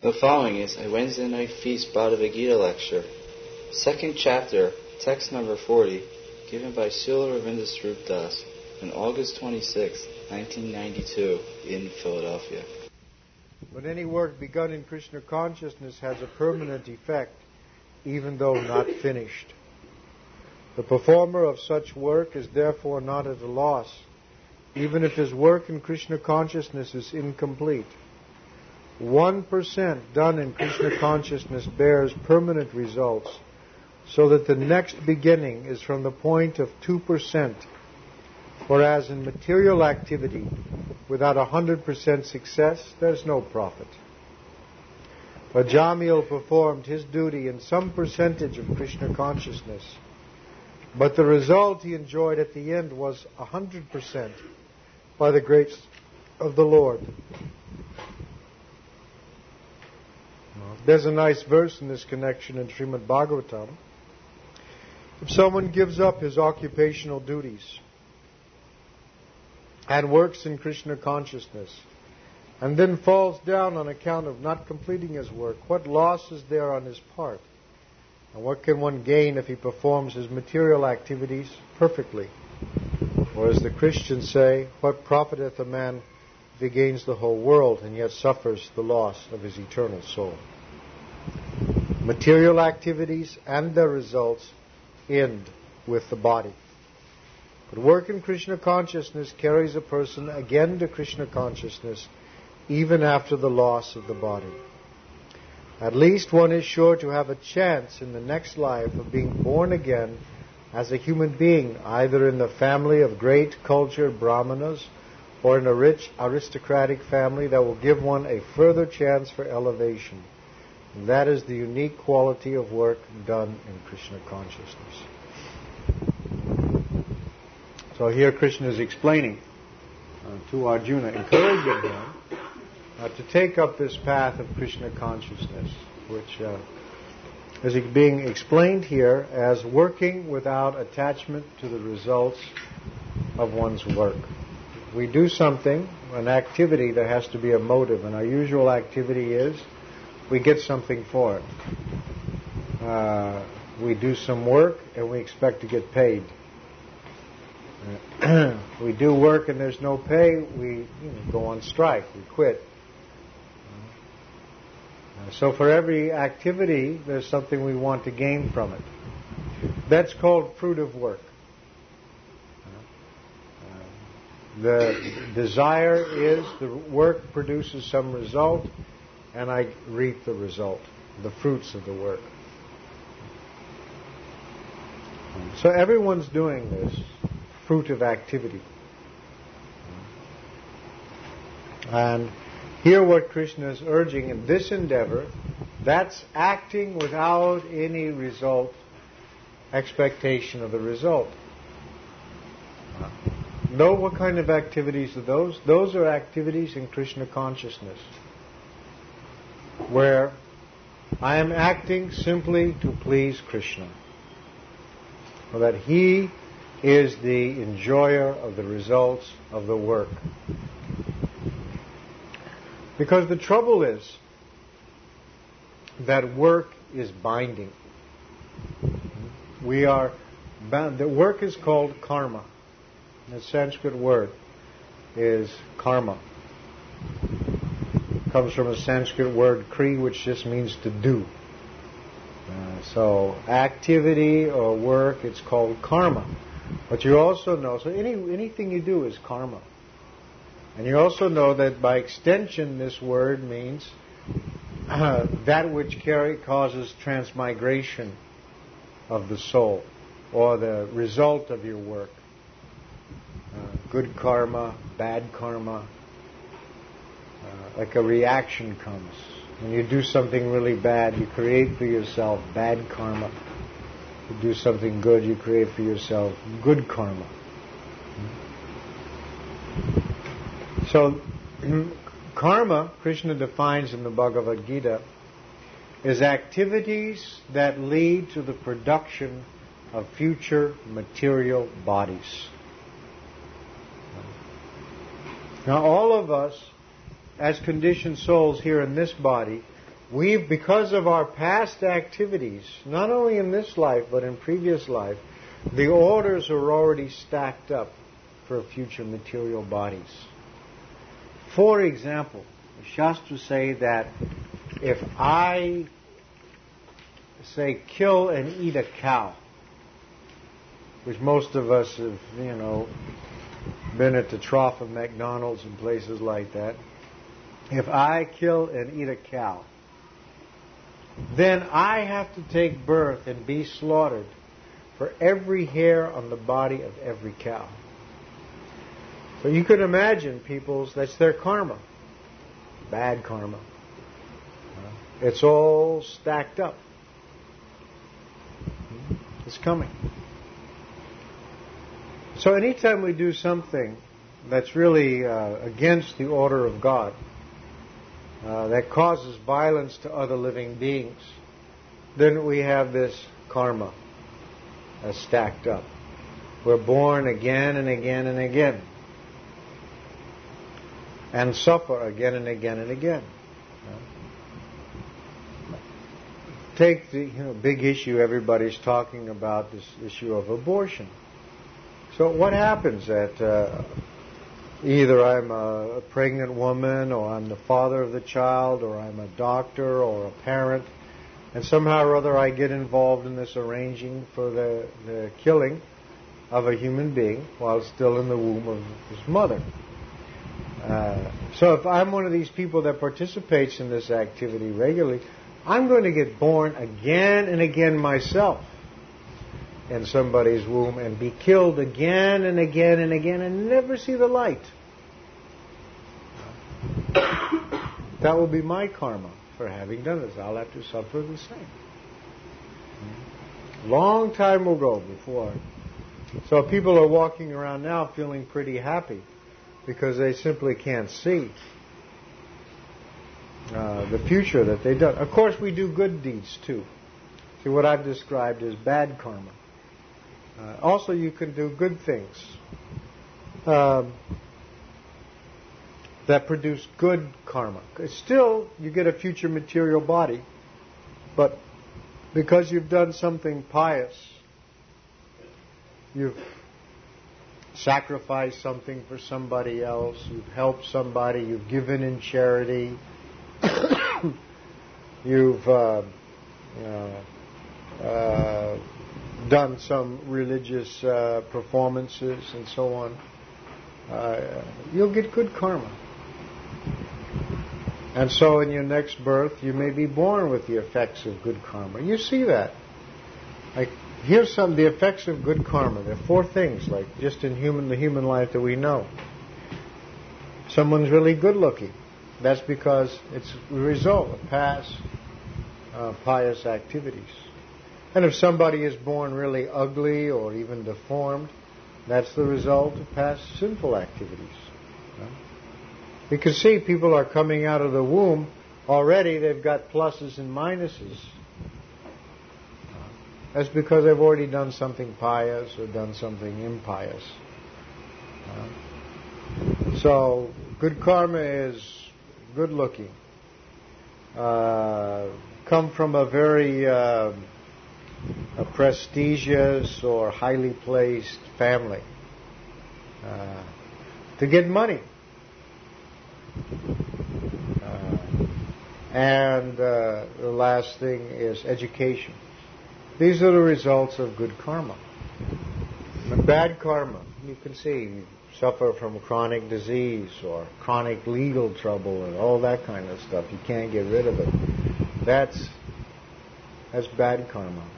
The following is a Wednesday night feast Bhagavad Gita lecture, second chapter, text number 40, given by Srila Ravinda Swarup Das on August 26, 1992, in Philadelphia. But any work begun in Krishna consciousness has a permanent effect, even though not finished. The performer of such work is therefore not at a loss, even if his work in Krishna consciousness is incomplete. 1% done in Krishna consciousness bears permanent results, so that the next beginning is from the point of 2%, whereas in material activity, without 100% success, there's no profit. But Jamil performed his duty in some percentage of Krishna consciousness, but the result he enjoyed at the end was 100% by the grace of the Lord. There's a nice verse in this connection in Srimad Bhagavatam. If someone gives up his occupational duties and works in Krishna consciousness and then falls down on account of not completing his work, what loss is there on his part? And what can one gain if he performs his material activities perfectly? Or as the Christians say, what profiteth a man if he gains the whole world and yet suffers the loss of his eternal soul? Material activities and their results end with the body. But work in Krishna consciousness carries a person again to Krishna consciousness even after the loss of the body. At least one is sure to have a chance in the next life of being born again as a human being, either in the family of great cultured brahmanas or in a rich aristocratic family that will give one a further chance for elevation. And that is the unique quality of work done in Krishna consciousness. So here Krishna is explaining to Arjuna, encouraging him to take up this path of Krishna consciousness, which is being explained here as working without attachment to the results of one's work. We do something, an activity, there has to be a motive, and our usual activity is we get something for it. We do some work and we expect to get paid. We do work and there's no pay, we go on strike, we quit. So for every activity, there's something we want to gain from it. That's called fruit of work. The desire is the work produces some result, and I reap the result, the fruits of the work. So everyone's doing this fruit of activity. And here what Krishna is urging in this endeavor, that's acting without any result, expectation of the result. Know what kind of activities are those? Those are activities in Krishna consciousness, where I am acting simply to please Krishna, so that He is the enjoyer of the results of the work. Because the trouble is that work is binding. We are bound. The work is called karma. The Sanskrit word is karma. It comes from a Sanskrit word kri, which just means to do. So activity or work, it's called karma. But you also know, so anything you do is karma. And you also know that by extension this word means that which causes transmigration of the soul, or the result of your work. Good karma, bad karma, like a reaction comes. When you do something really bad, you create for yourself bad karma. You do something good, you create for yourself good karma. So, karma, Krishna defines in the Bhagavad Gita, is activities that lead to the production of future material bodies. Now, all of us, as conditioned souls here in this body, because of our past activities, not only in this life but in previous life, the orders are already stacked up for future material bodies. For example, the Shastras say that if I, say, kill and eat a cow, which most of us have, been at the trough of McDonald's and places like that. If I kill and eat a cow, then I have to take birth and be slaughtered for every hair on the body of every cow. So you could imagine that's their karma. Bad karma. It's all stacked up. It's coming. So anytime we do something that's really against the order of God, that causes violence to other living beings, then we have this karma stacked up. We're born again and again and again, and suffer again and again and again. Take the big issue everybody's talking about, this issue of abortion. So what happens that either I'm a pregnant woman, or I'm the father of the child, or I'm a doctor or a parent, and somehow or other I get involved in this arranging for the killing of a human being while still in the womb of his mother. So if I'm one of these people that participates in this activity regularly, I'm going to get born again and again myself in somebody's womb and be killed again and again and again and never see the light. That will be my karma for having done this. I'll have to suffer the same. Long time will go before. So people are walking around now feeling pretty happy because they simply can't see the future that they've done. Of course, we do good deeds too. See, what I've described as bad karma. Also, you can do good things that produce good karma. Still, you get a future material body, but because you've done something pious, you've sacrificed something for somebody else, you've helped somebody, you've given in charity, you've done some religious performances and so on, you'll get good karma. And so in your next birth, you may be born with the effects of good karma. You see that. Like, here's the effects of good karma. There are 4 things, like just in the human life that we know. Someone's really good looking. That's because it's the result of past pious activities. And if somebody is born really ugly or even deformed, that's the result of past sinful activities. You can see people are coming out of the womb already, they've got pluses and minuses. That's because they've already done something pious or done something impious. So, good karma is good looking. Come from a very a prestigious or highly placed family. To get money. And the last thing is education. These are the results of good karma. And bad karma, you can see, you suffer from chronic disease or chronic legal trouble and all that kind of stuff. You can't get rid of it. That's bad karma.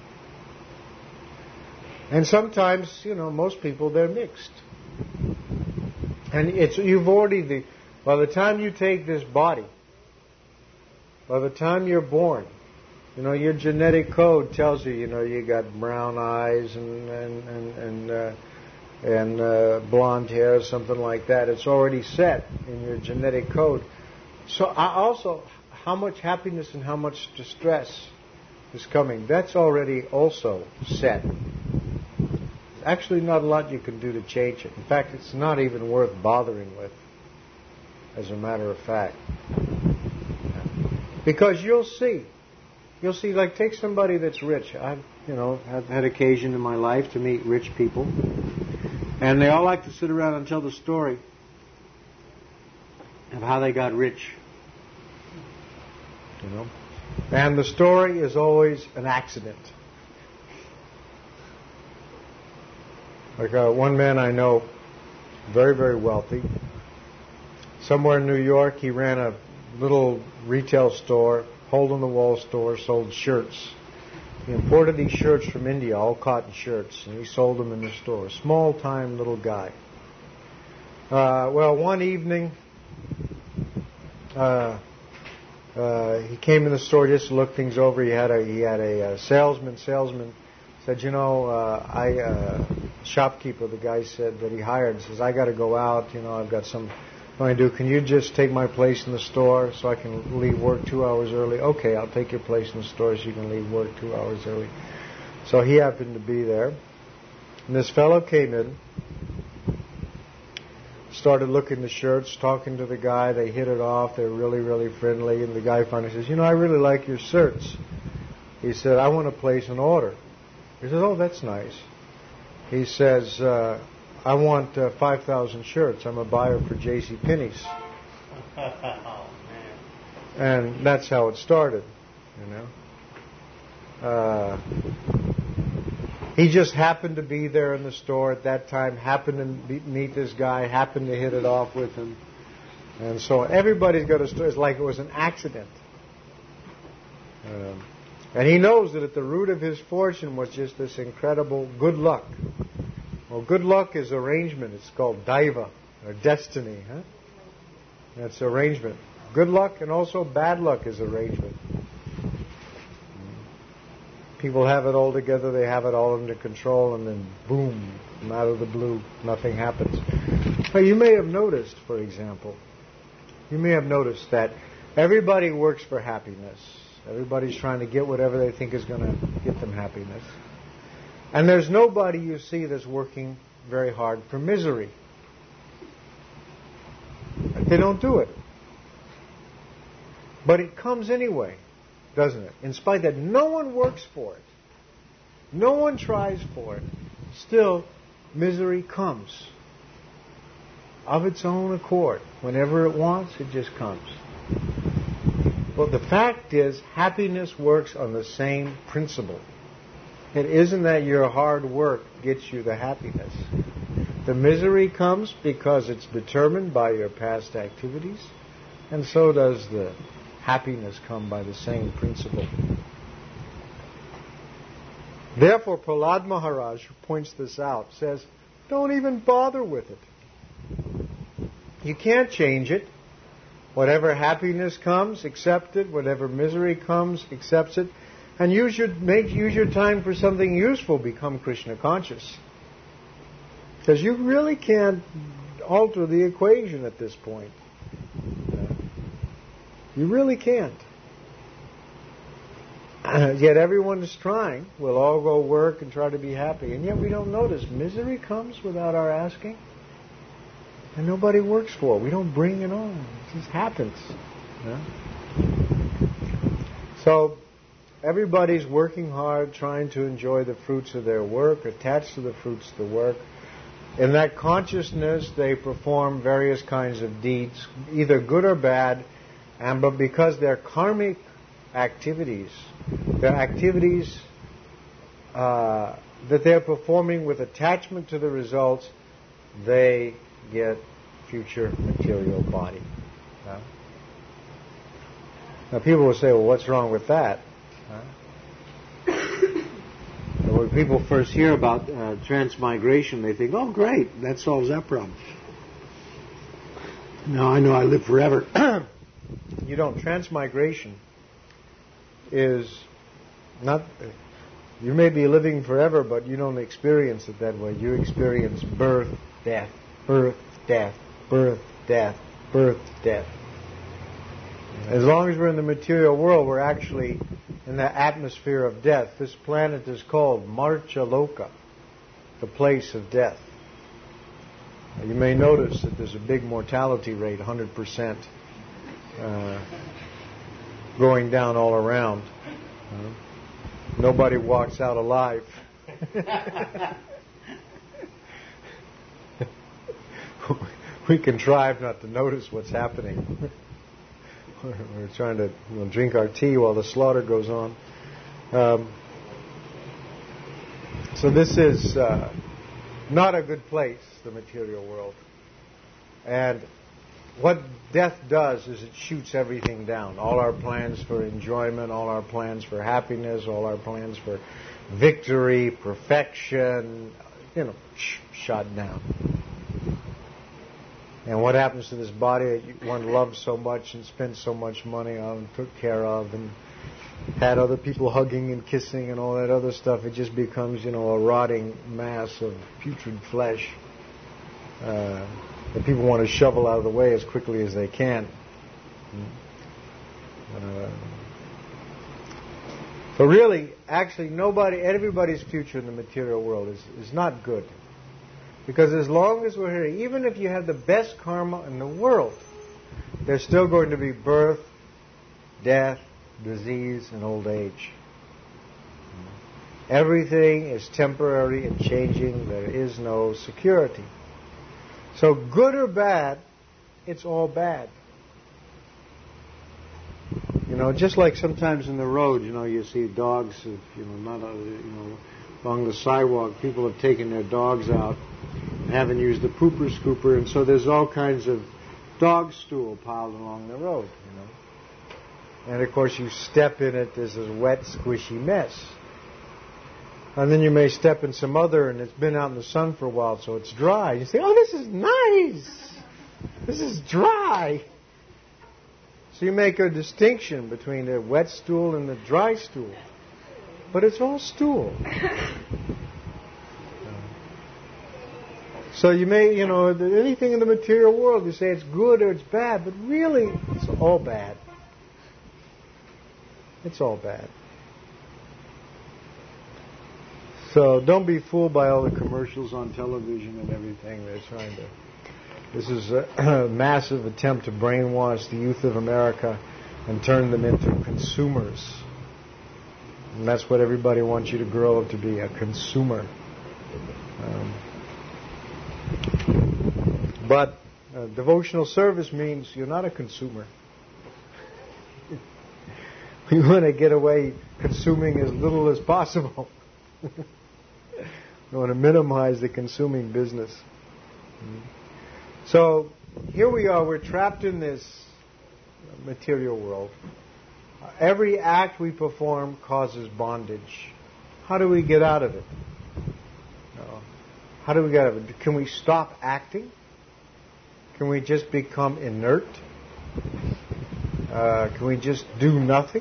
And sometimes, most people, they're mixed. And by the time you take this body, by the time you're born, your genetic code tells you, you got brown eyes and blonde hair, something like that. It's already set in your genetic code. So also, how much happiness and how much distress is coming, that's already also set. Actually, not a lot you can do to change it. In fact, it's not even worth bothering with, as a matter of fact. Because you'll see, like take somebody that's rich. I've had occasion in my life to meet rich people, and they all like to sit around and tell the story of how they got rich. And the story is always an accident. Like one man I know, very, very wealthy. Somewhere in New York, he ran a little retail store, hole-in-the-wall store, sold shirts. He imported these shirts from India, all cotton shirts, and he sold them in the store. Small-time little guy. Well, one evening, he came in the store just to look things over. He had a salesman. Salesman said, shopkeeper, the guy said that he hired, says, I got to go out. I've got some. What I do? Can you just take my place in the store so I can leave work 2 hours early? Okay, I'll take your place in the store so you can leave work 2 hours early. So he happened to be there, and this fellow came in, started looking at the shirts, talking to the guy. They hit it off. They were really, really friendly. And the guy finally says, I really like your shirts. He said, I want to place an order. He says, oh, that's nice. He says, I want 5,000 shirts. I'm a buyer for J.C. Penney's. And that's how it started, He just happened to be there in the store at that time, happened to meet this guy, happened to hit it off with him. And so everybody's got a story. It's like it was an accident. And he knows that at the root of his fortune was just this incredible good luck. Well, good luck is arrangement. It's called daiva, or destiny. That's arrangement. Good luck and also bad luck is arrangement. People have it all together, they have it all under control, and then boom, out of the blue, nothing happens. Now, you may have noticed, for example, that everybody works for happiness. Everybody's trying to get whatever they think is going to get them happiness. And there's nobody you see that's working very hard for misery. They don't do it. But it comes anyway, doesn't it? In spite that no one works for it. No one tries for it. Still, misery comes. Of its own accord. Whenever it wants, it just comes. Well, the fact is, happiness works on the same principle. It isn't that your hard work gets you the happiness. The misery comes because it's determined by your past activities, and so does the happiness come by the same principle. Therefore, Prahlad Maharaj, who points this out, says, don't even bother with it. You can't change it. Whatever happiness comes, accept it. Whatever misery comes, accept it. And use your time for something useful. Become Krishna conscious. Because you really can't alter the equation at this point. You really can't. Yet everyone is trying. We'll all go work and try to be happy. And yet we don't notice. Misery comes without our asking. And nobody works for it. We don't bring it on. It just happens. So everybody's working hard, trying to enjoy the fruits of their work, attached to the fruits of the work. In that consciousness, they perform various kinds of deeds, either good or bad, but because they're karmic activities, they're activities that they're performing with attachment to the results, they get future material body. Now people will say, well, what's wrong with that? When people first hear about transmigration, they think, oh, great, that solves that problem. Now I know I live forever. You don't. Transmigration is not... You may be living forever, but you don't experience it that way. You experience birth, death, birth, death, birth, death, birth, death. As long as we're in the material world, we're actually in the atmosphere of death. This planet is called Marchaloka, the place of death. You may notice that there's a big mortality rate, 100%. going down all around. Nobody walks out alive. We contrive not to notice what's happening. We're trying to drink our tea while the slaughter goes on. So this is not a good place, the material world. And what death does is it shoots everything down. All our plans for enjoyment, all our plans for happiness, all our plans for victory, perfection, shot down. And what happens to this body that one loved so much and spent so much money on and took care of and had other people hugging and kissing and all that other stuff, it just becomes, a rotting mass of putrid flesh that people want to shovel out of the way as quickly as they can. So really, actually, everybody's future in the material world is not good. Because as long as we're here, even if you have the best karma in the world, there's still going to be birth, death, disease, and old age. Everything is temporary and changing. There is no security. So good or bad, it's all bad. Just like sometimes in the road, you see dogs, along the sidewalk, people have taken their dogs out and haven't used the pooper scooper, and so there's all kinds of dog stool piled along the road, And of course you step in it, there's this wet, squishy mess. And then you may step in some other, and it's been out in the sun for a while, so it's dry. You say, oh, this is nice. This is dry. So you make a distinction between the wet stool and the dry stool. But it's all stool. So you may, anything in the material world, you say it's good or it's bad, but really it's all bad. It's all bad. So don't be fooled by all the commercials on television and everything. They're trying to... This is a massive attempt to brainwash the youth of America and turn them into consumers. And that's what everybody wants you to grow up to be, a consumer. But devotional service means you're not a consumer. We want to get away consuming as little as possible. We want to minimize the consuming business. So here we are, we're trapped in this material world. Every act we perform causes bondage. How do we get out of it? How do we get out of it? Can we stop acting? Can we just become inert? Can we just do nothing?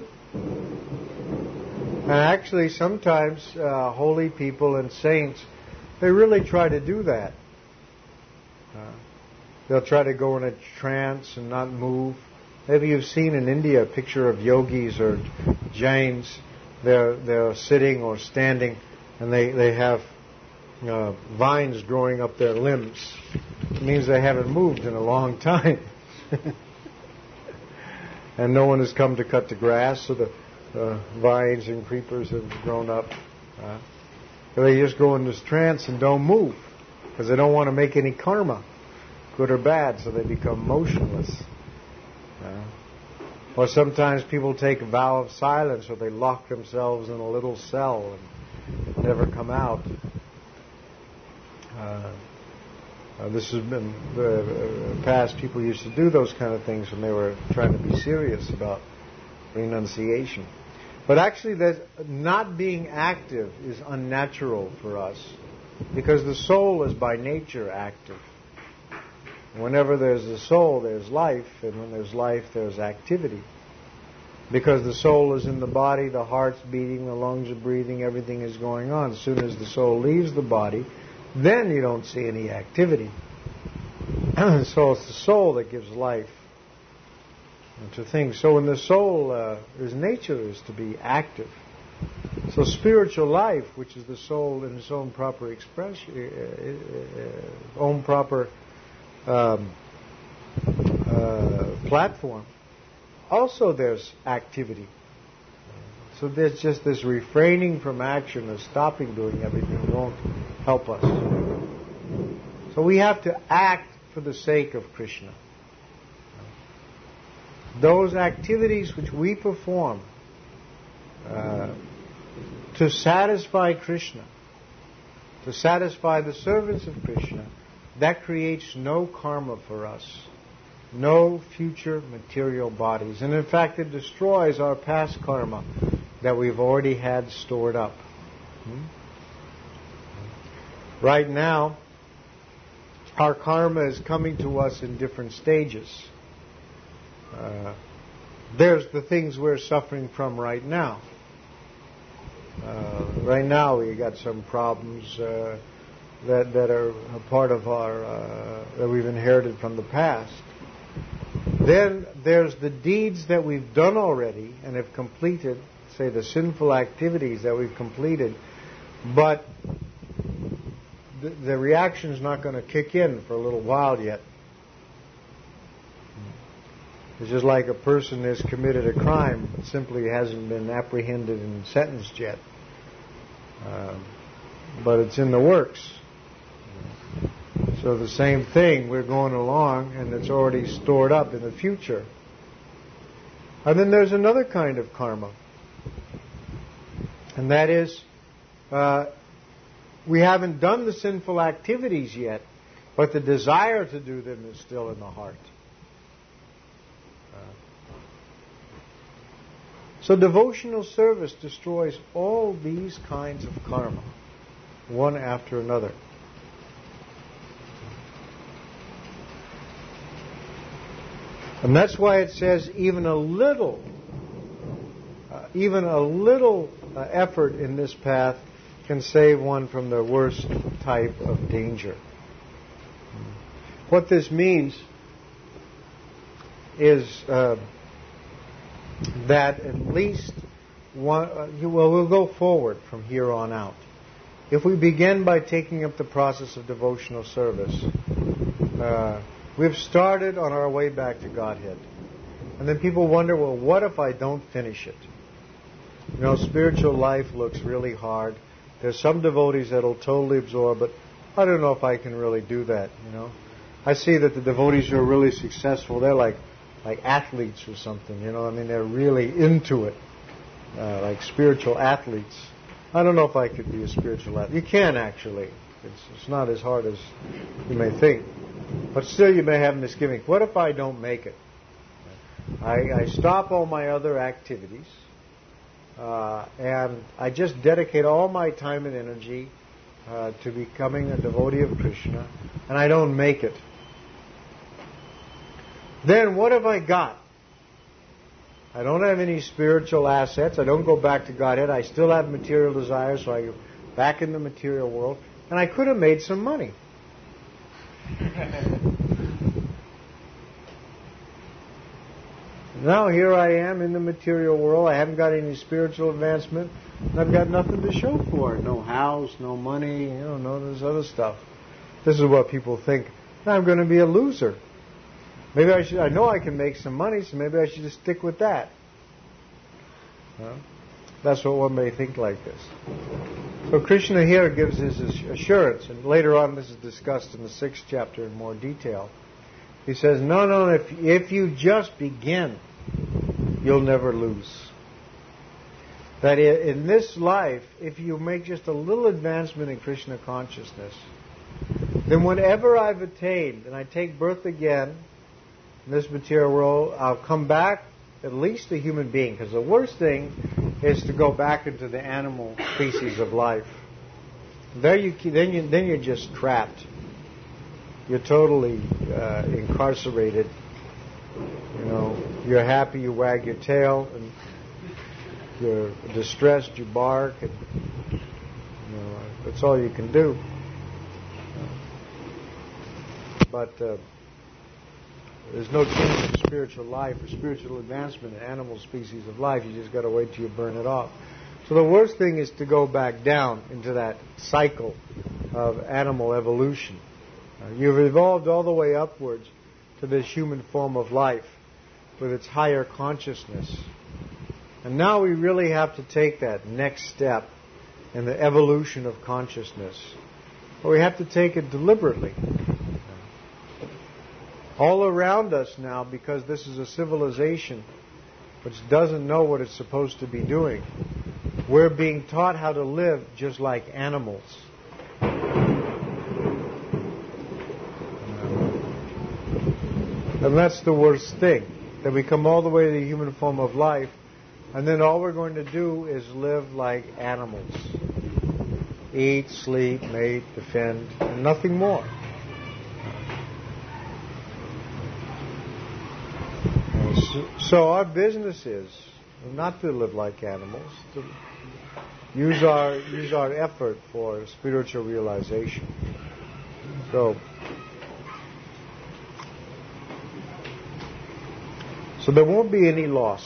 And actually, sometimes holy people and saints, they really try to do that. They'll try to go in a trance and not move. Maybe you've seen in India a picture of yogis or Jains. They're sitting or standing, and they have vines growing up their limbs. It means they haven't moved in a long time. And no one has come to cut the grass, so the vines and creepers have grown up. They just go in this trance and don't move, because they don't want to make any karma, good or bad, so they become motionless. Or sometimes people take a vow of silence, or they lock themselves in a little cell and never come out. This has been past. People used to do those kind of things when they were trying to be serious about renunciation. But actually, not being active is unnatural for us, because the soul is by nature active. Whenever there's a soul, there's life, and when there's life, there's activity. Because the soul is in the body, the heart's beating, the lungs are breathing, everything is going on. As soon as the soul leaves the body, then you don't see any activity. So it's the soul that gives life to things. So in the soul, his nature is to be active. So spiritual life, which is the soul in its own proper expression, own proper platform, also there's activity. So there's just this refraining from action or stopping doing everything won't help us. So we have to act for the sake of Krishna. Those activities which we perform to satisfy Krishna, to satisfy the servants of Krishna, that creates no karma for us, no future material bodies. And in fact, it destroys our past karma that we've already had stored up. Right now, our karma is coming to us in different stages. There's the things we're suffering from right now. Right now we got some problems that are a part of our that we've inherited from the past. Then there's the deeds that we've done already and have completed, say the sinful activities that we've completed, but the reaction's not going to kick in for a little while yet. It's just like a person has committed a crime but simply hasn't been apprehended and sentenced yet. But it's in the works. So the same thing, we're going along and it's already stored up in the future. And then there's another kind of karma. And that is, we haven't done the sinful activities yet, but the desire to do them is still in the heart. So devotional service destroys all these kinds of karma, one after another. And that's why it says even a little effort in this path can save one from the worst type of danger. What this means is that at least one, we'll go forward from here on out. If we begin by taking up the process of devotional service, we've started on our way back to Godhead. And then people wonder, well, what if I don't finish it? You know, spiritual life looks really hard. There's some devotees that'll totally absorb, but I don't know if I can really do that, you know. I see that the devotees who are really successful, they're like athletes or something, you know. I mean, they're really into it, like spiritual athletes. I don't know if I could be a spiritual athlete. You can actually. It's not as hard as you may think. But still you may have misgivings. What if I don't make it? I stop all my other activities and I just dedicate all my time and energy to becoming a devotee of Krishna, and I don't make it. Then what have I got? I don't have any spiritual assets. I don't go back to Godhead. I still have material desires, so I go back in the material world. And I could have made some money. Now here I am in the material world. I haven't got any spiritual advancement. And I've got nothing to show for it. No house, no money, you know, no this other stuff. This is what people think. Now I'm going to be a loser. Maybe I should. I know I can make some money, so maybe I should just stick with that. That's what one may think like this. So Krishna here gives his assurance, and later on this is discussed in the 6th chapter in more detail. He says, no, if you just begin, you'll never lose. That in this life, if you make just a little advancement in Krishna consciousness, then whenever I've attained, and I take birth again in this material world, I'll come back at least a human being, because the worst thing is to go back into the animal species of life. Then you're just trapped. You're totally incarcerated. You know, you're happy, you wag your tail, and you're distressed, you bark, and you know, that's all you can do. But there's no change in spiritual life or spiritual advancement in animal species of life. You just got to wait till you burn it off. So the worst thing is to go back down into that cycle of animal evolution. You've evolved all the way upwards to this human form of life. with its higher consciousness. And now we really have to take that next step in the evolution of consciousness. But we have to take it deliberately. All around us now, because this is a civilization which doesn't know what it's supposed to be doing, we're being taught how to live just like animals. And that's the worst thing, that we come all the way to the human form of life, and then all we're going to do is live like animals. Eat, sleep, mate, defend, and nothing more. So our business is not to live like animals, to use our effort for spiritual realization. So there won't be any loss.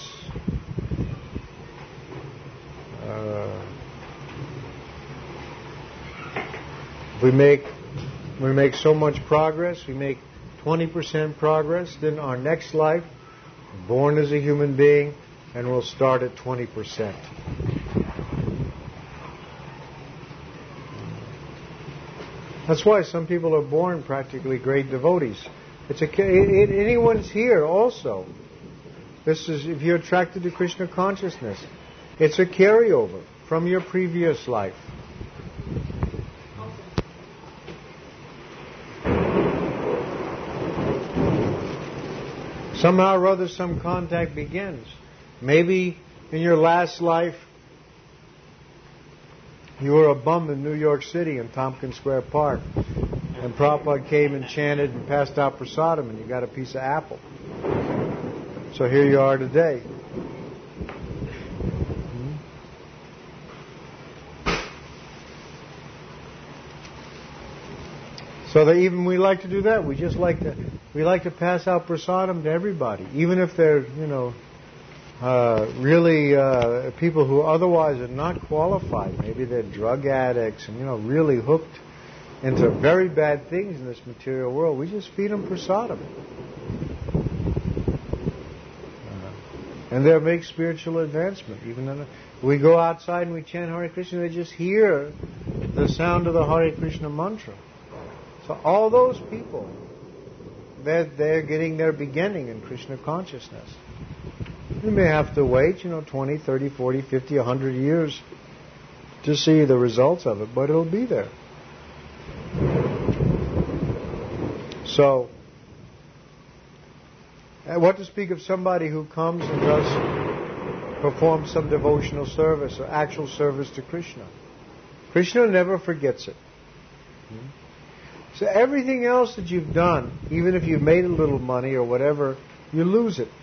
We make so much progress. We make 20% progress. Then our next life, born as a human being, and we'll start at 20%. That's why some people are born practically great devotees. Anyone's here also. This is, if you're attracted to Krishna consciousness, it's a carryover from your previous life. Somehow or other, some contact begins. Maybe in your last life, you were a bum in New York City in Tompkins Square Park, and Prabhupada came and chanted and passed out prasadam, and you got a piece of apple. So here you are today. So that even we like to do that. We like to pass out prasadam to everybody, even if they're really people who otherwise are not qualified. Maybe they're drug addicts and really hooked into very bad things in this material world. We just feed them prasadam, and they'll make spiritual advancement. Even then, we go outside and we chant Hare Krishna, they just hear the sound of the Hare Krishna mantra. So all those people, they're getting their beginning in Krishna consciousness. You may have to wait, 20, 30, 40, 50, 100 years to see the results of it, but it'll be there. So, what to speak of somebody who comes and does perform some devotional service or actual service to Krishna. Krishna never forgets it. So everything else that you've done, even if you've made a little money or whatever, you lose it.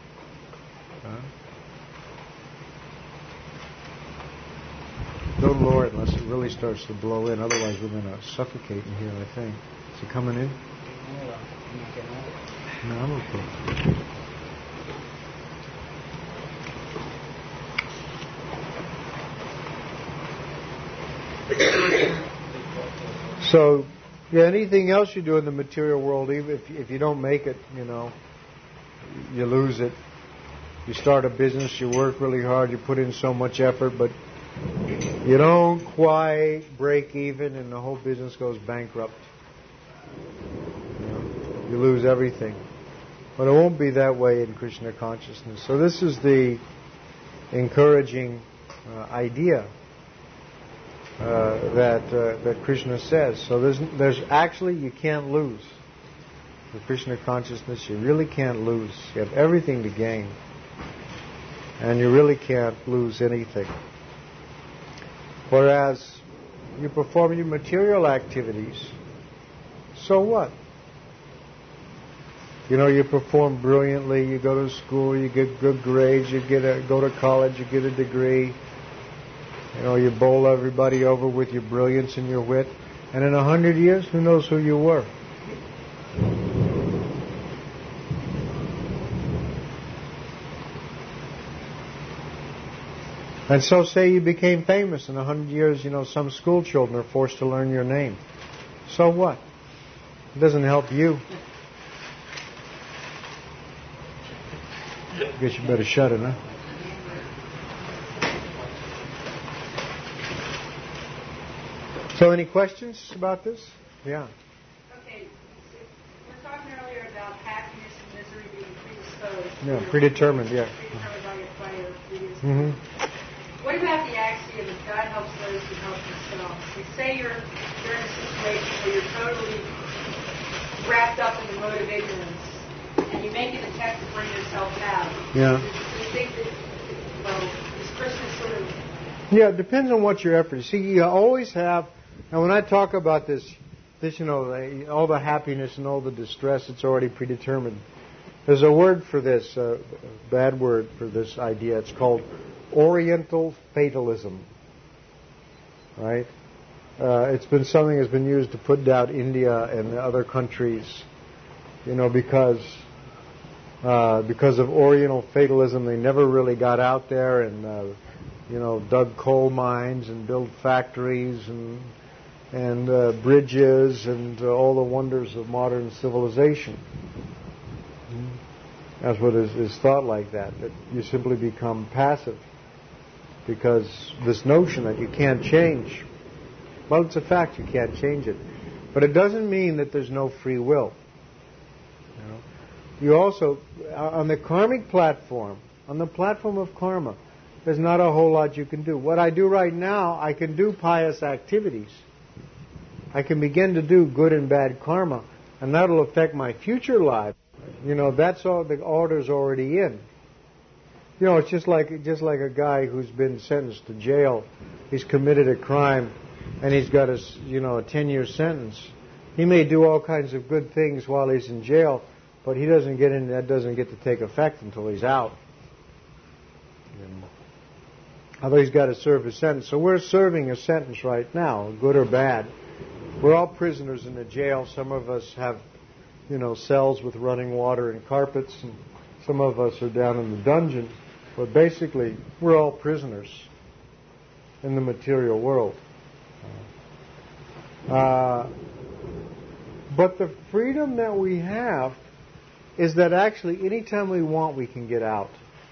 Don't lower it unless it really starts to blow in. Otherwise, we're going to suffocate in here, I think. Is it coming in? No, I'm okay. So, anything else you do in the material world, even if you don't make it, you lose it. You start a business, you work really hard, you put in so much effort, but you don't quite break even and the whole business goes bankrupt. You lose everything. But it won't be that way in Krishna consciousness. So this is the encouraging idea that Krishna says. So there's actually, you can't lose. With Krishna consciousness, you really can't lose. You have everything to gain. And you really can't lose anything. Whereas you perform your material activities, so what? You perform brilliantly, you go to school, you get good grades, go to college, you get a degree. You bowl everybody over with your brilliance and your wit. And in 100 years, who knows who you were? And so say you became famous in 100 years, some school children are forced to learn your name. So what? It doesn't help you. I guess you better shut it, huh? So any questions about this? Yeah. Okay, so we're talking earlier about happiness and misery being predisposed. Yeah, predetermined, yeah. Predetermined by your previous. Mm-hmm. What about the axiom that God helps those who help themselves? Like, say you're in a situation where you're totally wrapped up in the mode of ignorance, and you make an attempt to bring yourself out. Yeah. Do you think that, is Christmas sort of... Yeah, it depends on what your effort is. See, you always have, and when I talk about this, all the happiness and all the distress, it's already predetermined. There's a word for this, a bad word for this idea. It's called Oriental fatalism. Right? It's been something that's been used to put down India and other countries, because of Oriental fatalism, they never really got out there and dug coal mines and built factories and bridges and all the wonders of modern civilization. That's what is thought like that you simply become passive because this notion that you can't change. Well, it's a fact, you can't change it. But it doesn't mean that there's no free will. You also, on the karmic platform, on the platform of karma, there's not a whole lot you can do. What I do right now, I can do pious activities. I can begin to do good and bad karma, and that'll affect my future life. That's all. The order's already in. It's just like a guy who's been sentenced to jail. He's committed a crime, and he's got a 10-year sentence. He may do all kinds of good things while he's in jail, but he doesn't get in. That doesn't get to take effect until he's out. Although he's got to serve his sentence. So we're serving a sentence right now, good or bad. We're all prisoners in the jail. Some of us have, cells with running water and carpets, and some of us are down in the dungeon. But basically, we're all prisoners in the material world. But the freedom that we have is that actually anytime we want, we can get out.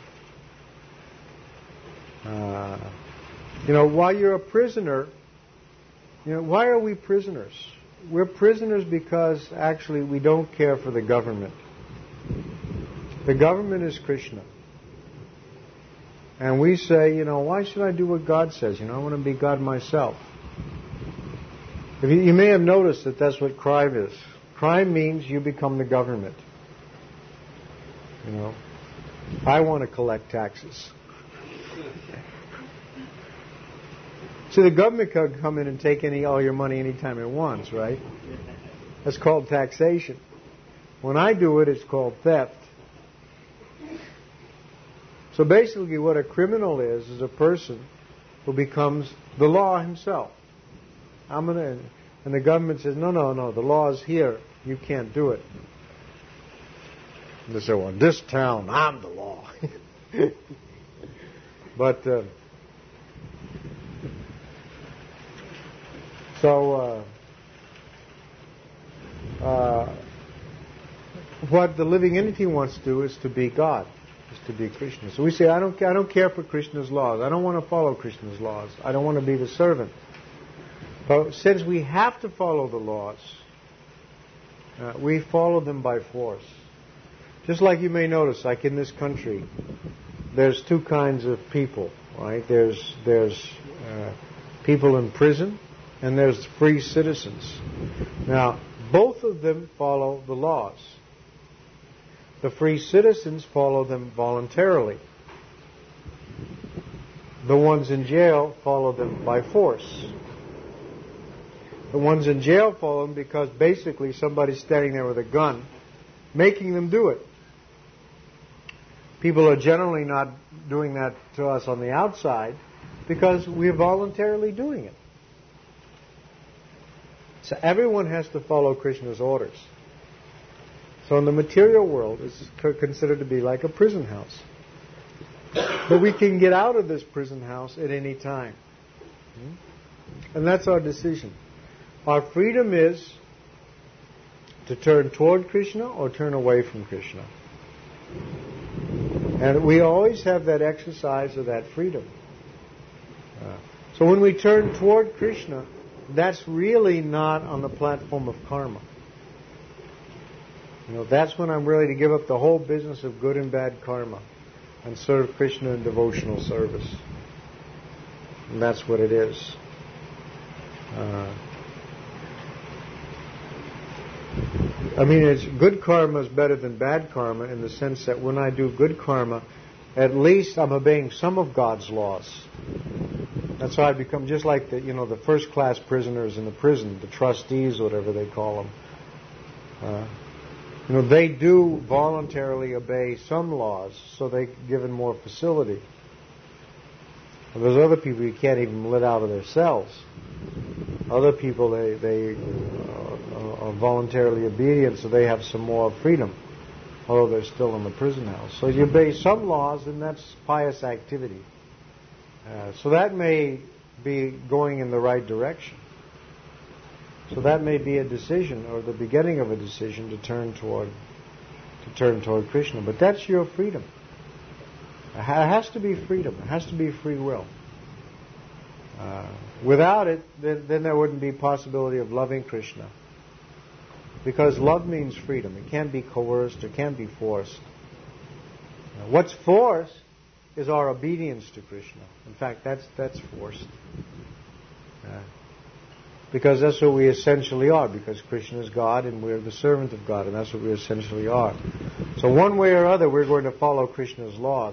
While you're a prisoner, why are we prisoners? We're prisoners because actually we don't care for the government. The government is Krishna. And we say, why should I do what God says? I want to be God myself. You may have noticed that that's what crime is. Crime means you become the government. I want to collect taxes. See, the government can come in and take all your money anytime it wants, right? That's called taxation. When I do it, it's called theft. So basically what a criminal is a person who becomes the law himself. And the government says, no, the law is here. You can't do it. And they say, well, in this town, I'm the law. But, what the living entity wants to do is to be God, is to be Krishna. So we say, I don't care for Krishna's laws. I don't want to follow Krishna's laws. I don't want to be the servant. But since we have to follow the laws, we follow them by force. Just like you may notice, like in this country, there's two kinds of people, right? There's people in prison, and there's free citizens. Now, both of them follow the laws. The free citizens follow them voluntarily. The ones in jail follow them by force. The ones in jail follow them because basically somebody's standing there with a gun making them do it. People are generally not doing that to us on the outside because we're voluntarily doing it. So everyone has to follow Krishna's orders. So in the material world, it's considered to be like a prison house. But we can get out of this prison house at any time. And that's our decision. Our freedom is to turn toward Krishna or turn away from Krishna. And we always have that exercise of that freedom. So when we turn toward Krishna, that's really not on the platform of karma. That's when I'm ready to give up the whole business of good and bad karma and serve Krishna in devotional service. And that's what it is. It's good karma is better than bad karma in the sense that when I do good karma, at least I'm obeying some of God's laws. That's how I become just like the first class prisoners in the prison, the trustees, whatever they call them. They do voluntarily obey some laws, so they're given more facility. There's other people you can't even let out of their cells. Other people, they are voluntarily obedient, so they have some more freedom, although they're still in the prison house. So you obey some laws, and that's pious activity. So that may be going in the right direction. So that may be a decision, or the beginning of a decision to turn toward Krishna. But that's your freedom. It has to be freedom. It has to be free will. Without it, then there wouldn't be possibility of loving Krishna. Because love means freedom. It can't be coerced. It can't be forced. What's forced is our obedience to Krishna. In fact, that's forced. Because that's what we essentially are. Because Krishna is God and we're the servant of God, and that's what we essentially are. So one way or other, we're going to follow Krishna's laws.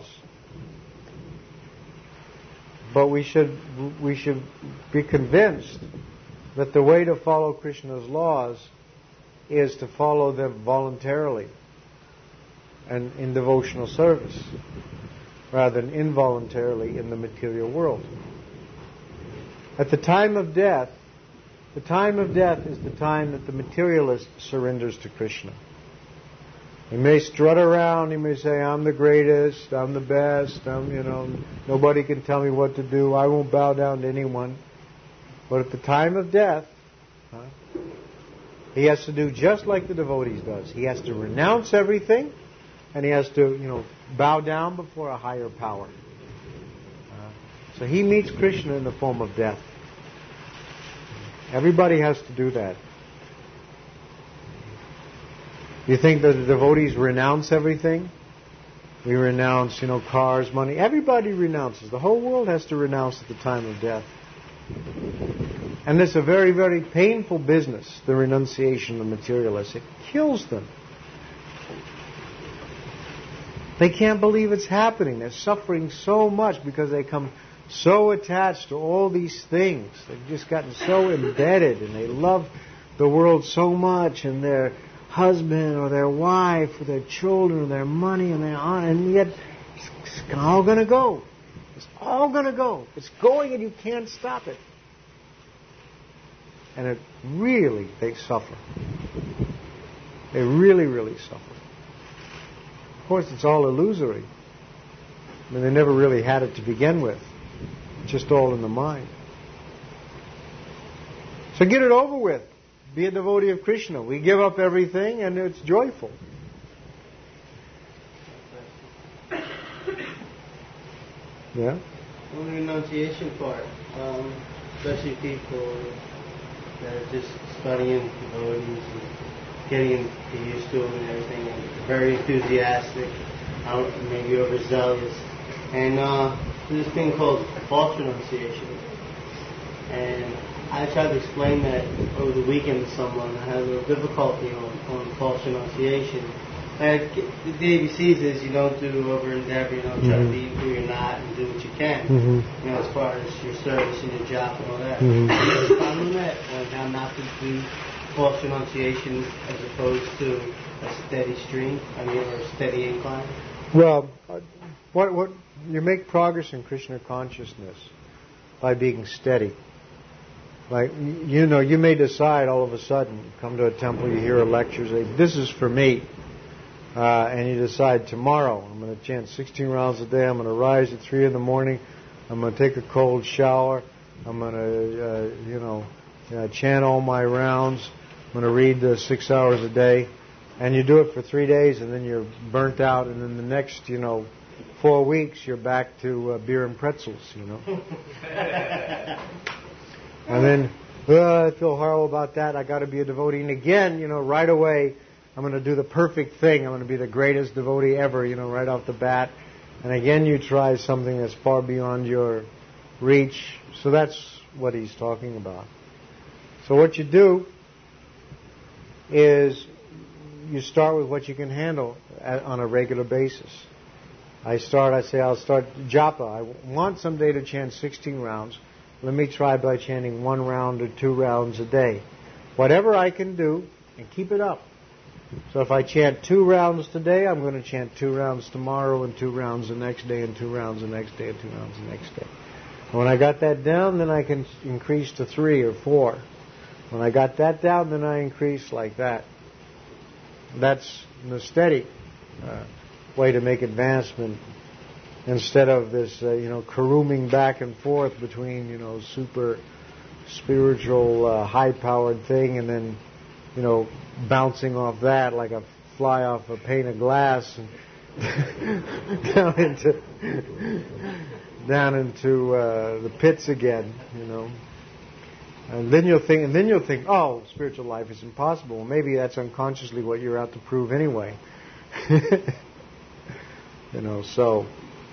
But we should be convinced that the way to follow Krishna's laws is to follow them voluntarily and in devotional service, rather than involuntarily in the material world. At the time of death is the time that the materialist surrenders to Krishna. He may strut around, he may say, I'm the greatest, I'm the best, nobody can tell me what to do, I won't bow down to anyone. But at the time of death, he has to do just like the devotees does. He has to renounce everything, and he has to, bow down before a higher power. So he meets Krishna in the form of death. Everybody has to do that. You think that the devotees renounce everything? We renounce, cars, money. Everybody renounces. The whole world has to renounce at the time of death. And it's a very, very painful business, the renunciation of the materialists. It kills them. They can't believe it's happening. They're suffering so much because they come so attached to all these things. They've just gotten so embedded, and they love the world so much, and their husband or their wife or their children or their money and their honor, and yet it's all going to go. It's all going to go. It's going and you can't stop it. And they suffer. They really, really suffer. Of course, it's all illusory. They never really had it to begin with. It's just all in the mind. So get it over with. Be a devotee of Krishna. We give up everything and it's joyful. Yeah? On the renunciation part, especially people that are just studying devotees and getting used to them and everything, and very enthusiastic, maybe overzealous. And there's this thing called false renunciation. And I tried to explain that over the weekend to someone. I had a little difficulty on false renunciation. And the ABCs is you don't do over endeavor, try to be who you're not and do what you can. As far as your service and your job and all that. There's a problem that now not to do false renunciation as opposed to a steady stream, or a steady incline. Well, what you make progress in Krishna consciousness by being steady. Like, you may decide all of a sudden, you come to a temple, you hear a lecture, say, this is for me. And you decide, tomorrow, I'm going to chant 16 rounds a day, I'm going to rise at 3 in the morning, I'm going to take a cold shower, I'm going to, chant all my rounds, I'm going to read 6 hours a day. And you do it for 3 days, and then you're burnt out, and then the next, 4 weeks, you're back to beer and pretzels, you know. And then, I feel horrible about that. I got to be a devotee. And again, you know, right away, I'm going to do the perfect thing. I'm going to be the greatest devotee ever, you know, right off the bat. And again, you try something that's far beyond your reach. So that's what he's talking about. So what you do is you start with what you can handle on a regular basis. I'll start japa. I want someday to chant 16 rounds. Let me try by chanting 1 round or 2 rounds a day. Whatever I can do, and keep it up. So if I chant 2 rounds today, I'm going to chant 2 rounds tomorrow, and 2 rounds the next day, and 2 rounds the next day, and 2 rounds the next day. And when I got that down, then I can increase to 3 or 4. When I got that down, then I increase like that. That's the steady way to make advancement, instead of this, caroming back and forth between, super spiritual, high-powered thing, and then, bouncing off that like a fly off a pane of glass, and down into the pits again, And then you'll think, oh, spiritual life is impossible. Well, maybe that's unconsciously what you're out to prove anyway. So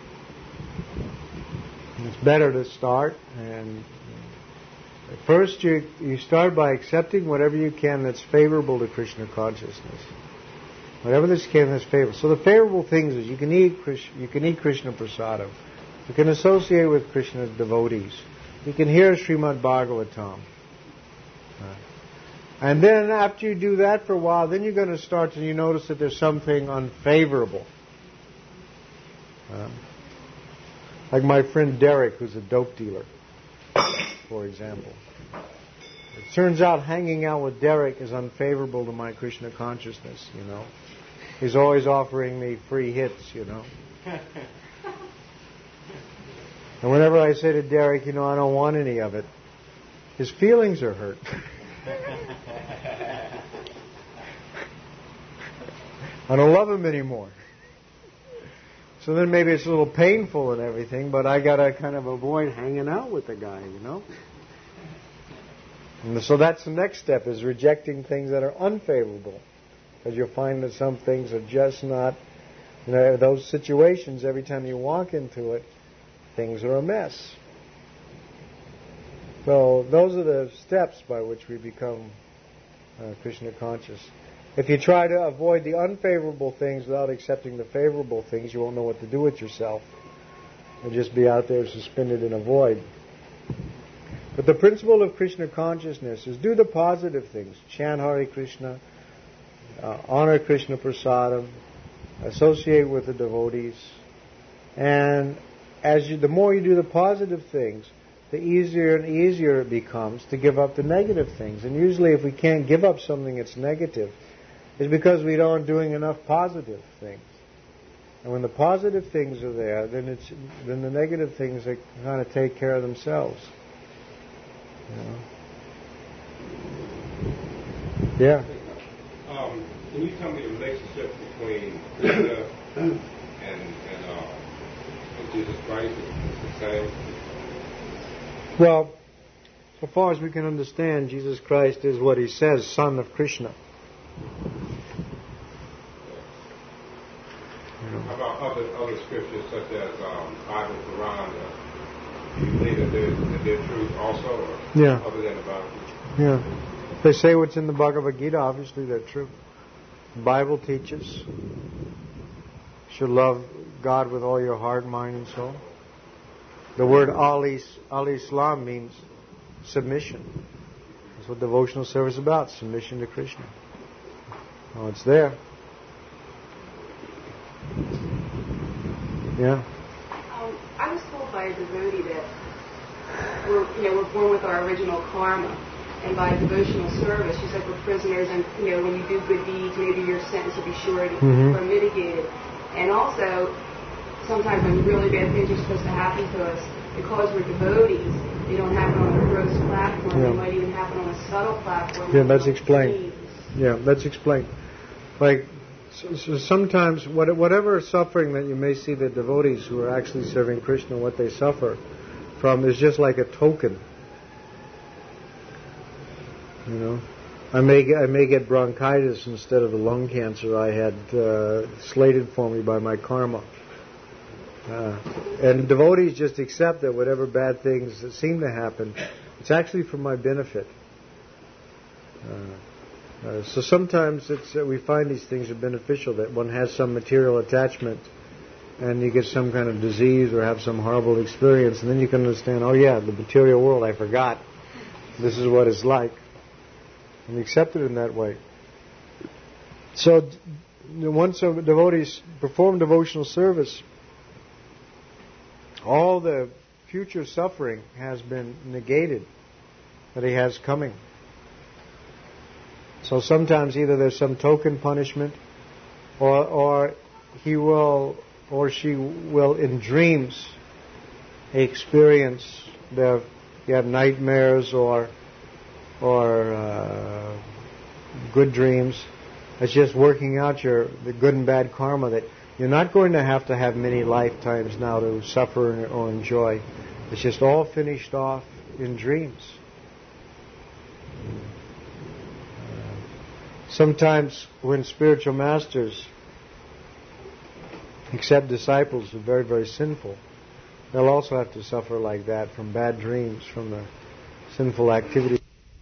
it's better to start, and first you start by accepting whatever you can that's favorable to Krishna consciousness. Whatever this can that's favorable. So the favorable things is you can eat Krishna prasadam. You can associate with Krishna's devotees. You can hear Srimad Bhagavatam. And then after you do that for a while, then you're going to start to notice that there's something unfavorable. Like my friend Derek, who's a dope dealer, for example. It turns out hanging out with Derek is unfavorable to my Krishna consciousness, He's always offering me free hits, And whenever I say to Derek, I don't want any of it, his feelings are hurt. I don't love him anymore. So then maybe it's a little painful and everything, but I got to kind of avoid hanging out with the guy, And so that's the next step, is rejecting things that are unfavorable. Because you'll find that some things are just not, those situations, every time you walk into it, things are a mess. So those are the steps by which we become Krishna conscious. If you try to avoid the unfavorable things without accepting the favorable things, you won't know what to do with yourself. You'll just be out there suspended in a void. But the principle of Krishna consciousness is do the positive things. Chant Hare Krishna, honor Krishna prasadam, associate with the devotees. And the more you do the positive things, the easier and easier it becomes to give up the negative things. And usually if we can't give up something that's negative, it's because we aren't doing enough positive things. And when the positive things are there, then the negative things kind of take care of themselves. Yeah. Can you tell me the relationship between Krishna and Jesus Christ? Is the same? Well, so far as we can understand, Jesus Christ is what he says, Son of Krishna. How about other scriptures such as Bible, Quran? Do you believe that they're true also, or other than the Bible? Yeah. If they say what's in the Bhagavad Gita, obviously they're true. The Bible teaches you should love God with all your heart, mind, and soul. The word al-Islam means submission. That's what devotional service is about, submission to Krishna. Oh, it's there. Yeah. I was told by a devotee that we're born with our original karma, and by devotional service, just like we're prisoners, and when you do good deeds, maybe your sentence will be shortened or mitigated. And also, sometimes when really bad things are supposed to happen to us, because we're devotees, they don't happen on a gross platform. They might even happen on a subtle platform. Yeah, that's explained. Yeah, that's explained. Like So sometimes, whatever suffering that you may see the devotees who are actually serving Krishna, what they suffer from is just like a token. You know, I may get bronchitis instead of the lung cancer I had slated for me by my karma. And devotees just accept that whatever bad things that seem to happen, it's actually for my benefit. So sometimes we find these things are beneficial, that one has some material attachment and you get some kind of disease or have some horrible experience, and then you can understand, oh yeah, the material world, I forgot. This is what it's like. And accept it in that way. So once a devotees perform devotional service, all the future suffering has been negated that he has coming. So sometimes either there's some token punishment, or he will or she will in dreams experience you have nightmares or good dreams. It's just working out the good and bad karma that you're not going to have many lifetimes now to suffer or enjoy. It's just all finished off in dreams. Sometimes when spiritual masters accept disciples who are very, very sinful, they'll also have to suffer like that from bad dreams, from the sinful activity.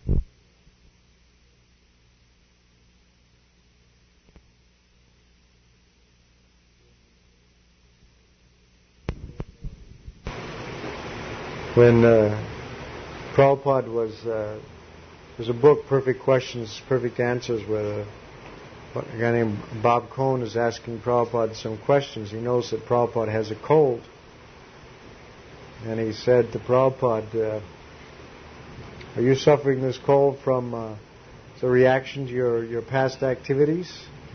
When Prabhupada there's a book, Perfect Questions, Perfect Answers, where a guy named Bob Cohn is asking Prabhupada some questions. He knows that Prabhupada has a cold. And he said to Prabhupada, are you suffering this cold from as a reaction to your past activities?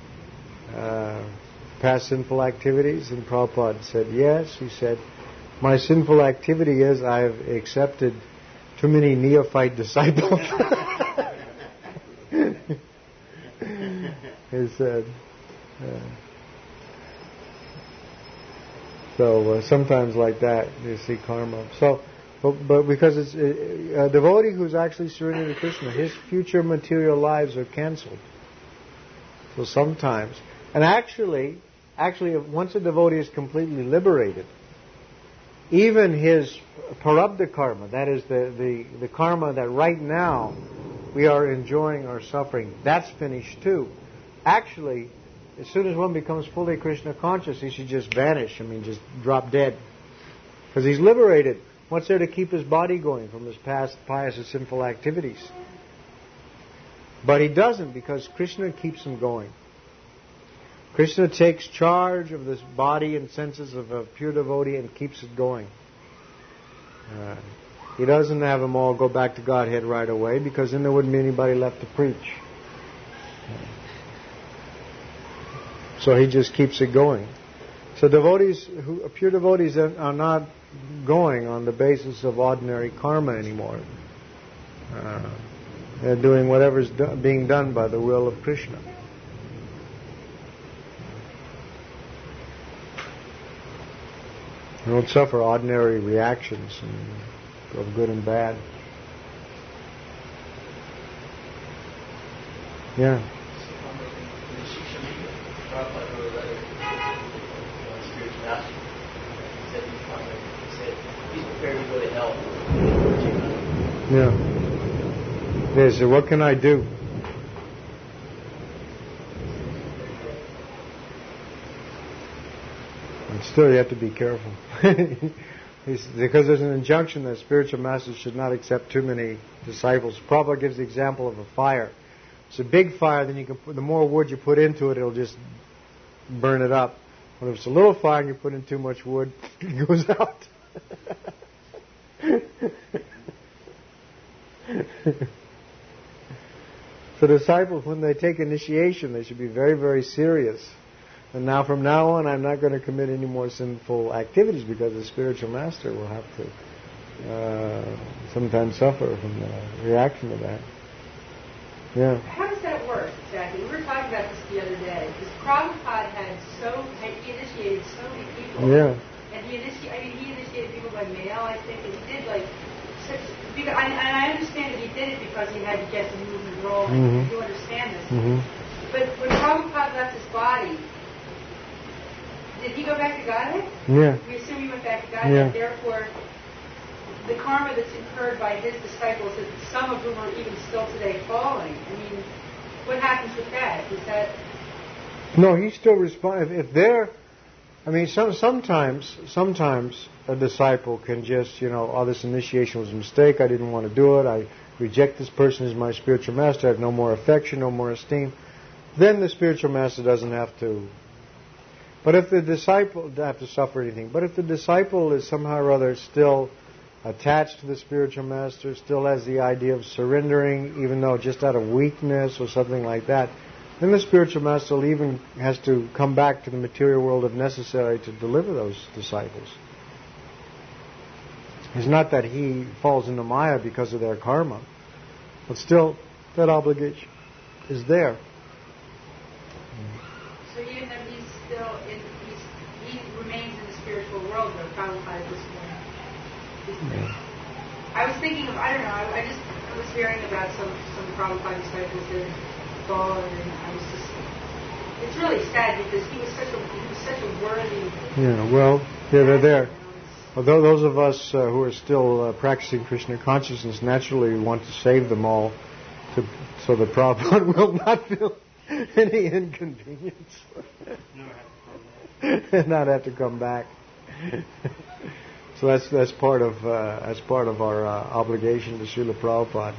Past sinful activities? And Prabhupada said, yes. He said, my sinful activity is I've accepted too many neophyte disciples. He said. So sometimes like that you see karma. So, but because it's a devotee who's actually surrendered to Krishna, his future material lives are cancelled. So sometimes, and actually, once a devotee is completely liberated, even his parabdha karma, that is the karma that right now we are enjoying or suffering, that's finished too. Actually, as soon as one becomes fully Krishna conscious, he should just vanish. Just drop dead. Because he's liberated. What's there to keep his body going from his past pious and sinful activities? But he doesn't, because Krishna keeps him going. Krishna takes charge of this body and senses of a pure devotee and keeps it going. He doesn't have them all go back to Godhead right away, because then there wouldn't be anybody left to preach. So he just keeps it going. So pure devotees are not going on the basis of ordinary karma anymore. They're doing whatever's being done by the will of Krishna. They don't suffer ordinary reactions of good and bad. Yeah. He's prepared to go to hell. Yeah. Yeah, so what can I do? And still you have to be careful. Because there's an injunction that spiritual masters should not accept too many disciples. Prabhupada gives the example of a fire. It's a big fire, then the more wood you put into it, it'll just burn it up. But if it's a little fire and you put in too much wood, it goes out. So disciples, when they take initiation, they should be very, very serious. And now, from now on, I'm not going to commit any more sinful activities, because the spiritual master will have to sometimes suffer from the reaction to that. Yeah. How does that work exactly? We were talking about this the other day. Because Prabhupada he initiated so many people. Yeah. And he initiated people by mail, I think, and he did like such. Because, and I understand that he did it because he had to get the movement rolling. Mm-hmm. You understand this. Mm-hmm. But when Prabhupada left his body, did he go back to Godhead? Yeah. We assume he went back to Godhead. Yeah. Therefore, the karma that's incurred by his disciples, that some of whom are even still today falling. I mean, what happens with that? Is that? No, he still responds. If they're, I mean, sometimes a disciple can just, this initiation was a mistake. I didn't want to do it. I reject this person as my spiritual master. I have no more affection, no more esteem. Then the spiritual master doesn't have to. But if the disciple doesn't have to suffer anything. But if the disciple is somehow or other still attached to the spiritual master, still has the idea of surrendering, even though just out of weakness or something like that, then the spiritual master even has to come back to the material world if necessary to deliver those disciples. It's not that he falls into Maya because of their karma, but still that obligation is there. So even though he's still he remains in the spiritual world, though, Prabhupada at this point. Yeah. I was thinking of, I don't know, I was hearing about some Prabhupada disciples that had fallen, and I was just, it's really sad because he was such a worthy. Yeah, well, yeah, they're there. Although those of us who are still practicing Krishna consciousness naturally want to save them all, so the Prabhupada will not feel any inconvenience and not have to come back. So that's part of our obligation to Srila Prabhupada.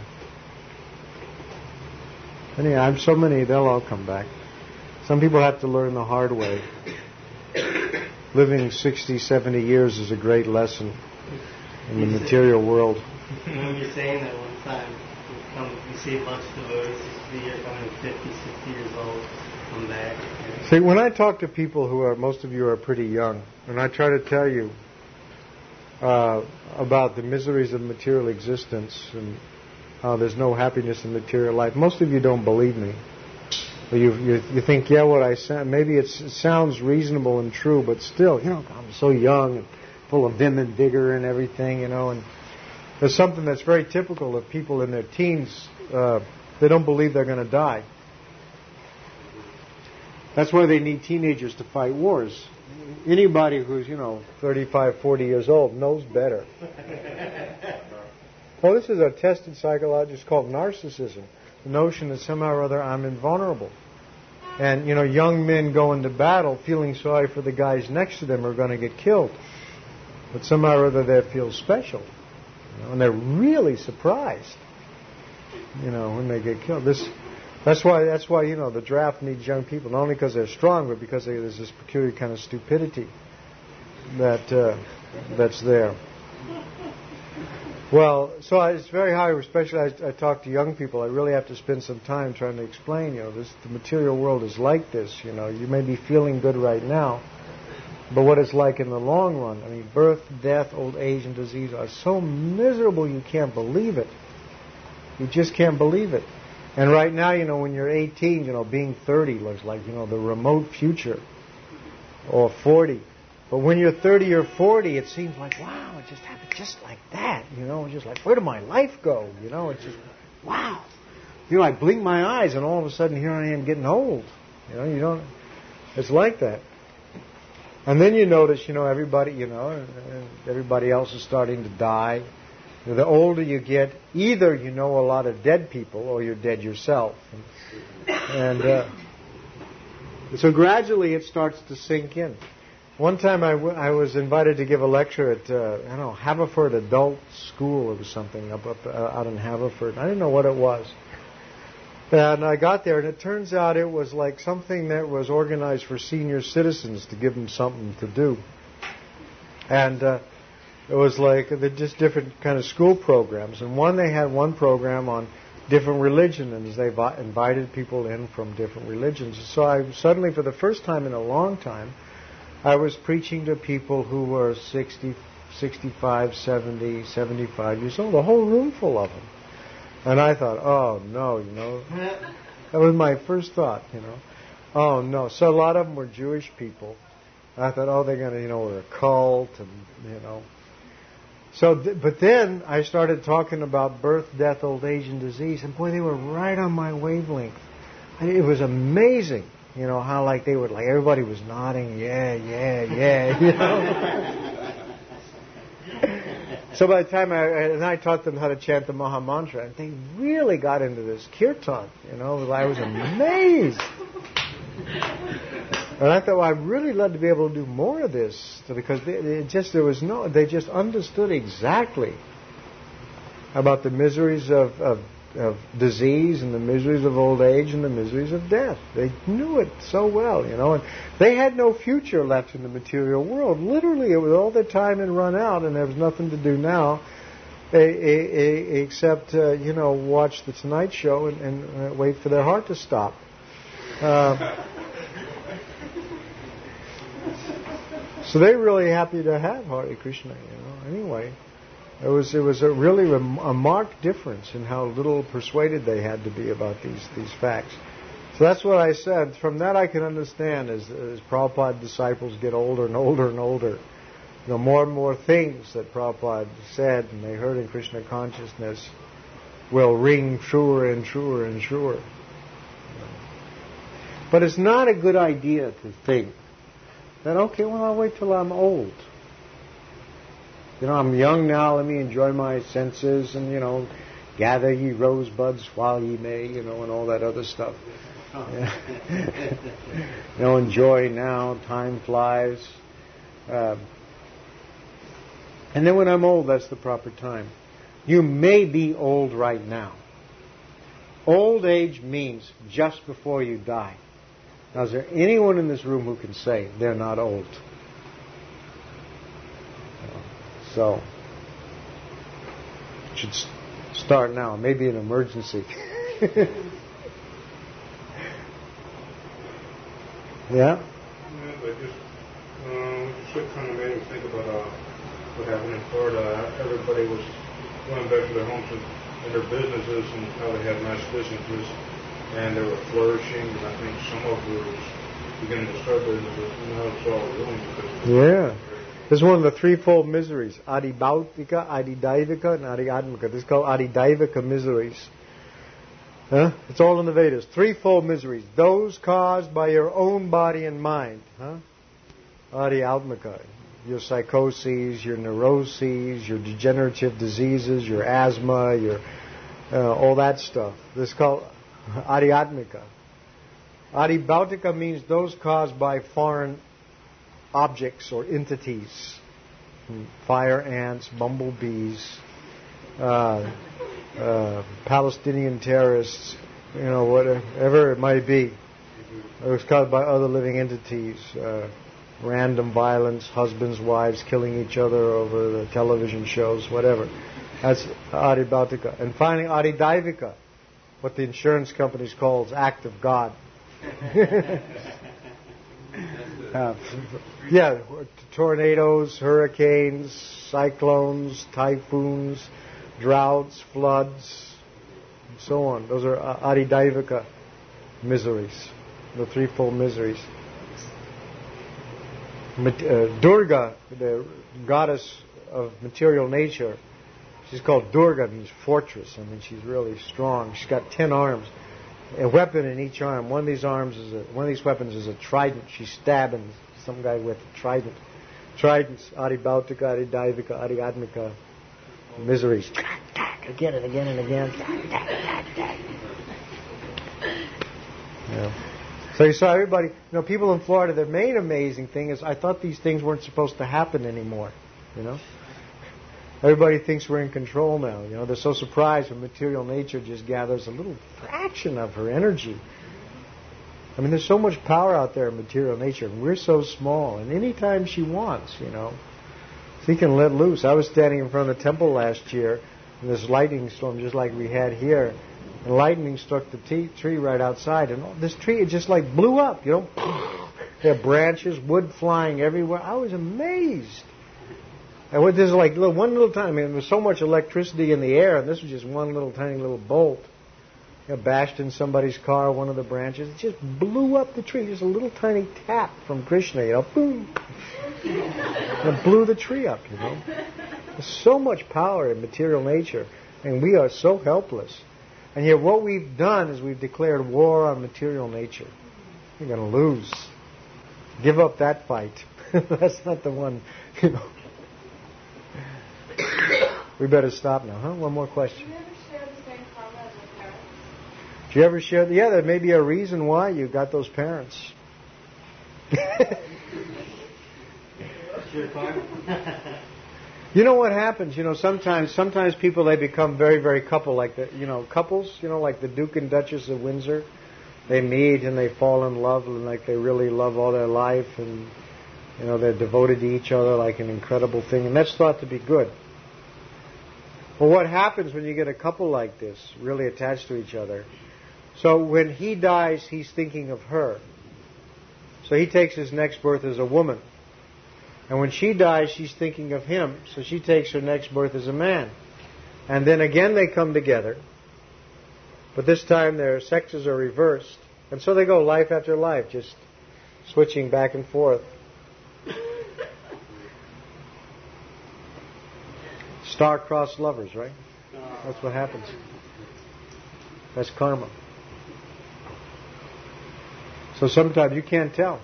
Anyway, I'm so many, they'll all come back. Some people have to learn the hard way. Living 60, 70 years is a great lesson in the material world. When you're saying that one time, you see a bunch of devotees you're coming 50, 60 years old, come back. See, when I talk to people most of you are pretty young, and I try to tell you about the miseries of material existence and how there's no happiness in material life, most of you don't believe me. You think, yeah, what I said, maybe it sounds reasonable and true, but still, I'm so young and full of vim and vigor and everything, and there's something that's very typical of people in their teens. They don't believe they're going to die. That's why they need teenagers to fight wars. Anybody who's, 35, 40 years old knows better. Well, this is a tested psychology. It's called narcissism. The notion that somehow or other I'm invulnerable. And, young men go into battle feeling sorry for the guys next to them who are going to get killed. But somehow or other they feel special. And they're really surprised, when they get killed. That's why the draft needs young people, not only because they're strong, but because there's this peculiar kind of stupidity that's there. Well, so it's very hard, especially I talk to young people. I really have to spend some time trying to explain, the material world is like this. You may be feeling good right now, but what it's like in the long run. I mean, birth, death, old age, and disease are so miserable you can't believe it. You just can't believe it. And right now, when you're 18, being 30 looks like, the remote future, or 40. But when you're 30 or 40, it seems like, wow, it just happened just like that. Just like, where did my life go? It's just, wow. I blink my eyes and all of a sudden here I am getting old. It's like that. And then you notice, everybody, and everybody else is starting to die. The older you get, either you know a lot of dead people or you're dead yourself. And so gradually it starts to sink in. One time I was invited to give a lecture at, Haverford Adult School or something out in Haverford. I didn't know what it was. And I got there, and it turns out it was like something that was organized for senior citizens to give them something to do. And it was like just different kind of school programs. And they had one program on different religion, and they invited people in from different religions. So I suddenly, for the first time in a long time, I was preaching to people who were 60, 65, 70, 75 years old, a whole room full of them. And I thought, oh no, That was my first thought, Oh, no. So a lot of them were Jewish people. I thought, oh, they're going to, we're a cult, and, So, but then I started talking about birth, death, old age, and disease, and boy, they were right on my wavelength. It was amazing, how they would, everybody was nodding, yeah. So by the time I taught them how to chant the Maha Mantra, and they really got into this kirtan, I was amazed. And I thought, well, I'd really love to be able to do more of this, because they just understood exactly about the miseries of disease and the miseries of old age and the miseries of death. They knew it so well, and they had no future left in the material world. Literally, it was all their time had run out, and there was nothing to do now except, watch the Tonight Show and wait for their heart to stop. So they're really happy to have Hare Krishna, Anyway, it was really a marked difference in how little persuaded they had to be about these facts. So that's what I said. From that I can understand as Prabhupada's disciples get older and older and older, more and more things that Prabhupada said and they heard in Krishna consciousness will ring truer and truer and truer. But it's not a good idea to think that, okay, well, I'll wait till I'm old. I'm young now, let me enjoy my senses and, gather ye rosebuds while ye may, and all that other stuff. Enjoy now, time flies. And then when I'm old, that's the proper time. You may be old right now. Old age means just before you die. Now, is there anyone in this room who can say they're not old? So, it should start now. Maybe an emergency. Yeah? But just kind of made me think about what happened in Florida. Everybody was going back to their homes and their businesses and how they had nice businesses. And they were flourishing, and I think some of them were beginning to start businesses. Now it's all ruined because yeah. This is one of the threefold miseries. Adi Bhautika, Adi Daivika, and Adi Atmika. This is called Adi Daivika miseries. It's all in the Vedas. Threefold miseries. Those caused by your own body and mind. Adi Atmika. Your psychoses, your neuroses, your degenerative diseases, your asthma, your all that stuff. This is called Adi Atmika. Adi Bhautika means those caused by foreign objects or entities. Fire ants, bumblebees, Palestinian terrorists, whatever it might be. It was caused by other living entities. Random violence, husbands, wives killing each other over the television shows, whatever. That's Adi Bhautika. And finally, Adi Daivika, what the insurance companies call act of God. Tornadoes, hurricanes, cyclones, typhoons, droughts, floods, and so on. Those are Adi Daivika miseries, the threefold miseries. Durga, the goddess of material nature, she's called Durga, means fortress. I mean, she's really strong. She's got 10 arms, a weapon in each arm. One of these weapons is a trident. She's stabbing some guy with a trident. Tridents, Adi Bhautika, Adi Daivika, Adi Atmika, miseries. Again and again and again. Yeah. So you saw everybody, people in Florida, the main amazing thing is I thought these things weren't supposed to happen anymore, Everybody thinks we're in control now, They're so surprised when material nature just gathers a little fraction of her energy. I mean, there's so much power out there in material nature, and we're so small, and anytime she wants, she can let loose. I was standing in front of the temple last year in this lightning storm just like we had here. And lightning struck the tree right outside, and this tree, it just blew up, There are branches, wood flying everywhere. I was amazed. And this is one little time. I mean, there was so much electricity in the air, and this was just one little tiny little bolt. bashed in somebody's car, one of the branches. It just blew up the tree. Just a little tiny tap from Krishna, boom. And it blew the tree up, There's so much power in material nature, and we are so helpless. And yet what we've done is we've declared war on material nature. You're going to lose. Give up that fight. That's not the one, We better stop now, huh? One more question. Do you ever share the same karma as your parents? Do you ever share? Yeah, there may be a reason why you got those parents. Sure, You know what happens? Sometimes people, they become very, very couple, like couples, like the Duke and Duchess of Windsor. They meet and they fall in love, and like they really love all their life, and they're devoted to each other like an incredible thing, and that's thought to be good. Well, what happens when you get a couple like this, really attached to each other? So when he dies, he's thinking of her. So he takes his next birth as a woman. And when she dies, she's thinking of him. So she takes her next birth as a man. And then again they come together. But this time their sexes are reversed. And so they go life after life, just switching back and forth. Star-crossed lovers, right? That's what happens. That's karma. So sometimes you can't tell.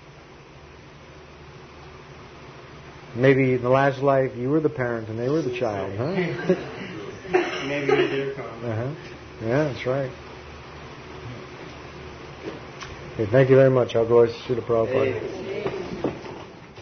Maybe in the last life you were the parent and they were the child, huh? Maybe you do karma. Yeah, that's right. Okay, thank you very much. I'll go to Srila Prabhupada.